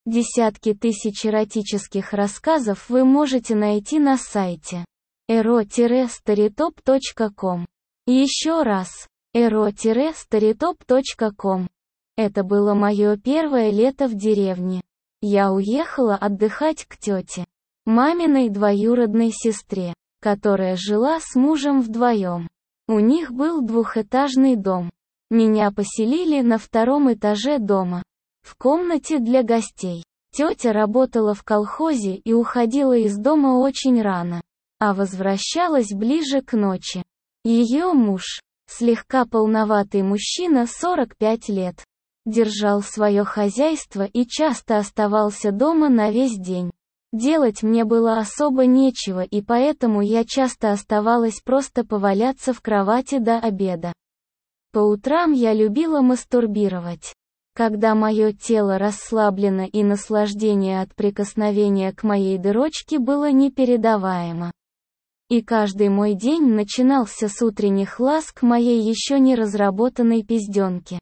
Десятки тысяч эротических рассказов вы можете найти на сайте ero-storytop.com. Еще раз, ero-storytop.com. Это было мое первое лето в деревне. Я уехала отдыхать к тете, маминой двоюродной сестре, которая жила с мужем вдвоем. У них был двухэтажный дом. Меня поселили на втором этаже дома, в комнате для гостей. Тетя работала в колхозе и уходила из дома очень рано, а возвращалась ближе к ночи. Ее муж, слегка полноватый мужчина 45 лет, держал свое хозяйство и часто оставался дома на весь день. Делать мне было особо нечего, и поэтому я часто оставалась просто поваляться в кровати до обеда. По утрам я любила мастурбировать. Когда мое тело расслаблено и наслаждение от прикосновения к моей дырочке было непередаваемо. И каждый мой день начинался с утренних ласк моей еще не разработанной пизденки.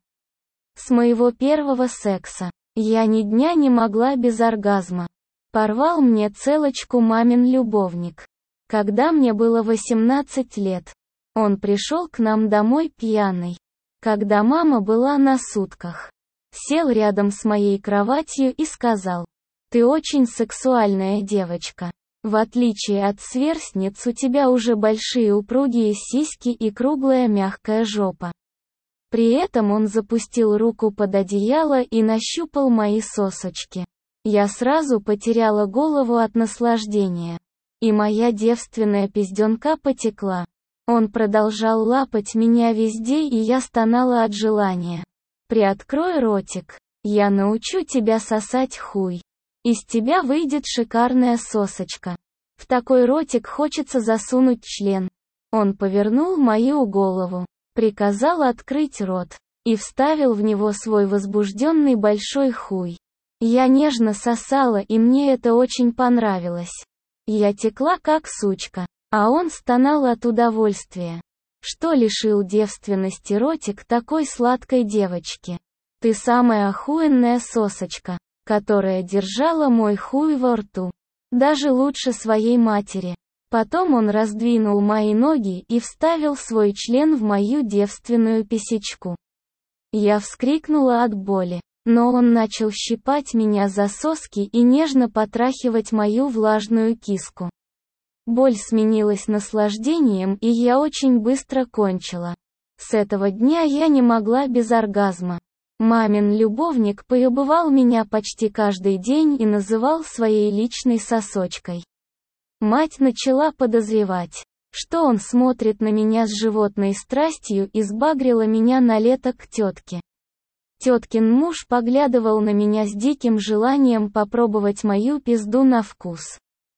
С моего первого секса я ни дня не могла без оргазма. Порвал мне целочку мамин любовник. Когда мне было 18 лет, он пришел к нам домой пьяный. Когда мама была на сутках, сел рядом с моей кроватью и сказал: «Ты очень сексуальная девочка. В отличие от сверстниц, у тебя уже большие упругие сиськи и круглая мягкая жопа». При этом он запустил руку под одеяло и нащупал мои сосочки. Я сразу потеряла голову от наслаждения. И моя девственная пизденка потекла. Он продолжал лапать меня везде, и я стонала от желания. «Приоткрой ротик. Я научу тебя сосать хуй. Из тебя выйдет шикарная сосочка. В такой ротик хочется засунуть член». Он повернул мою голову, приказал открыть рот и вставил в него свой возбужденный большой хуй. Я нежно сосала, и мне это очень понравилось. Я текла как сучка, а он стонал от удовольствия. Что лишил девственности ротик такой сладкой девочки? Ты самая охуенная сосочка, которая держала мой хуй во рту. Даже лучше своей матери. Потом он раздвинул мои ноги и вставил свой член в мою девственную писечку. Я вскрикнула от боли, но он начал щипать меня за соски и нежно потрахивать мою влажную киску. Боль сменилась наслаждением, и я очень быстро кончила. С этого дня я не могла без оргазма. Мамин любовник поебывал меня почти каждый день и называл своей личной сосочкой. Мать начала подозревать, что он смотрит на меня с животной страстью, и сбагрила меня на лето к тетке. Теткин муж поглядывал на меня с диким желанием попробовать мою пизду на вкус.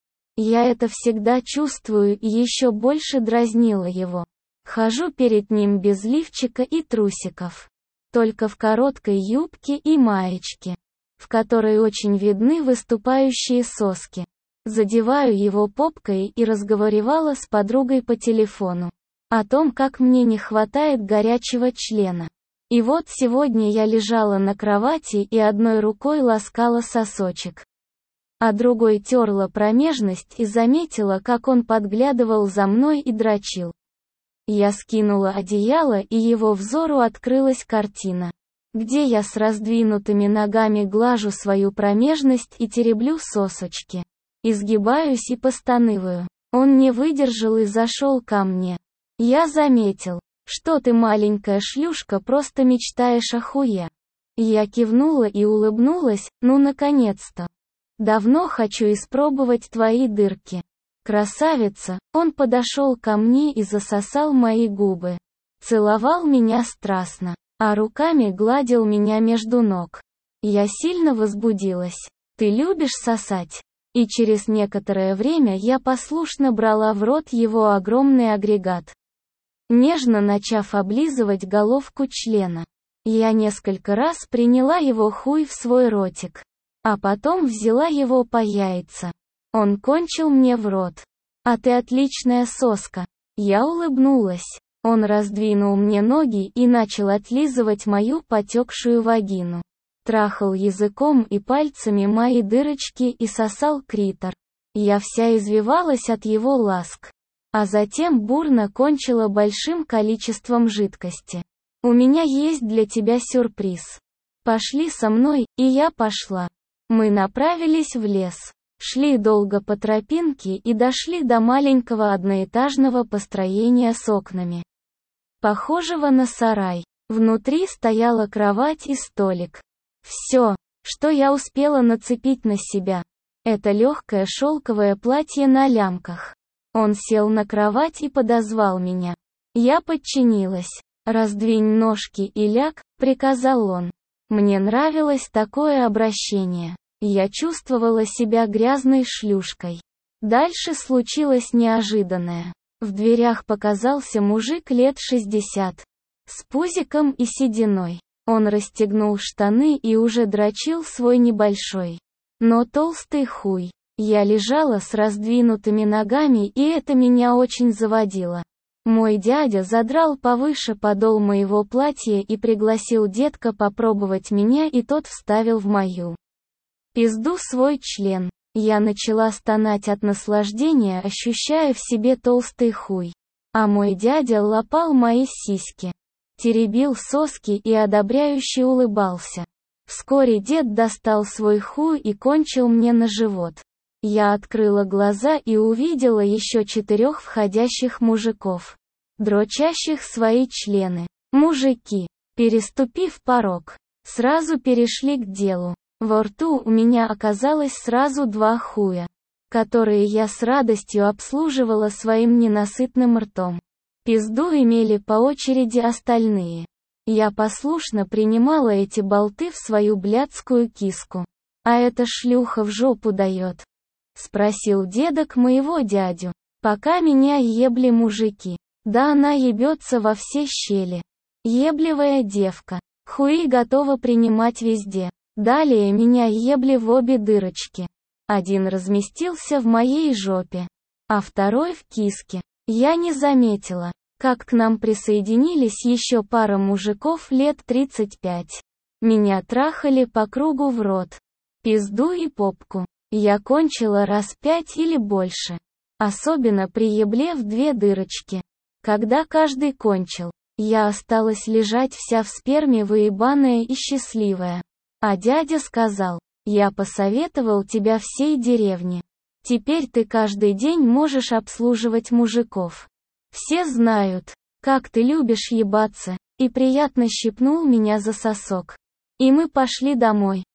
Я это всегда чувствую и еще больше дразнила его. Хожу перед ним без лифчика и трусиков. Только в короткой юбке и маечке, в которой очень видны выступающие соски. Задеваю его попкой и разговаривала с подругой по телефону о том, как мне не хватает горячего члена. И вот сегодня я лежала на кровати и одной рукой ласкала сосочек, а другой терла промежность и заметила, как он подглядывал за мной и дрочил. Я скинула одеяло, и его взору открылась картина, где я с раздвинутыми ногами глажу свою промежность и тереблю сосочки. Изгибаюсь и постанываю. Он не выдержал и зашел ко мне. Я заметил, что ты, маленькая шлюшка, просто мечтаешь о хуе. Я кивнула и улыбнулась: ну наконец-то. Давно хочу испробовать твои дырки. Красавица. Он подошел ко мне и засосал мои губы. Целовал меня страстно, а руками гладил меня между ног. Я сильно возбудилась. Ты любишь сосать? И через некоторое время я послушно брала в рот его огромный агрегат, нежно начав облизывать головку члена. Я несколько раз приняла его хуй в свой ротик, а потом взяла его по яйца. Он кончил мне в рот. «А ты отличная соска». Я улыбнулась. Он раздвинул мне ноги и начал отлизывать мою потекшую вагину. Трахал языком и пальцами мои дырочки и сосал клитор. Я вся извивалась от его ласк. А затем бурно кончила большим количеством жидкости. «У меня есть для тебя сюрприз. Пошли со мной», и я пошла. Мы направились в лес. Шли долго по тропинке и дошли до маленького одноэтажного построения с окнами, похожего на сарай. Внутри стояла кровать и столик. Все, что я успела нацепить на себя, это легкое шелковое платье на лямках. Он сел на кровать и подозвал меня. Я подчинилась. «Раздвинь ножки и ляг», — приказал он. Мне нравилось такое обращение. Я чувствовала себя грязной шлюшкой. Дальше случилось неожиданное. В дверях показался мужик лет 60. С пузиком и сединой. Он расстегнул штаны и уже дрочил свой небольшой, но толстый хуй. Я лежала с раздвинутыми ногами, и это меня очень заводило. Мой дядя задрал повыше подол моего платья и пригласил детка попробовать меня, и тот вставил в мою пизду свой член. Я начала стонать от наслаждения, ощущая в себе толстый хуй. А мой дядя лапал мои сиськи, теребил соски и одобряюще улыбался. Вскоре дед достал свой хуй и кончил мне на живот. Я открыла глаза и увидела еще 4 входящих мужиков, дрочащих свои члены. Мужики, переступив порог, сразу перешли к делу. Во рту у меня оказалось сразу 2 хуя, которые я с радостью обслуживала своим ненасытным ртом. Пизду имели по очереди остальные. Я послушно принимала эти болты в свою блядскую киску. «А эта шлюха в жопу дает?» — спросил дедок моего дядю. «Пока меня ебли мужики. Да она ебется во все щели. Ебливая девка. Хуи готова принимать везде. Далее меня ебли в обе дырочки. Один разместился в моей жопе, а второй в киске. Я не заметила, как к нам присоединились еще пара мужиков лет 35. Меня трахали по кругу в рот, пизду и попку. Я кончила раз 5 или больше. Особенно при ебле в 2 дырочки. Когда каждый кончил, я осталась лежать вся в сперме, выебанная и счастливая. А дядя сказал: «Я посоветовал тебя всей деревне. Теперь ты каждый день можешь обслуживать мужиков. Все знают, как ты любишь ебаться», и приятно щипнул меня за сосок. И мы пошли домой.